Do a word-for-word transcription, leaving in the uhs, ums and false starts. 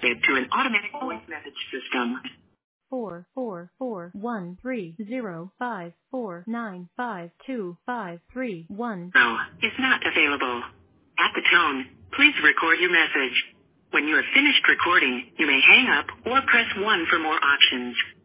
connected to an automatic voice message system. Four four four one three zero five four nine five two five three one. No, is not available. At the tone, please record your message. When you have finished recording, you may hang up or press one for more options.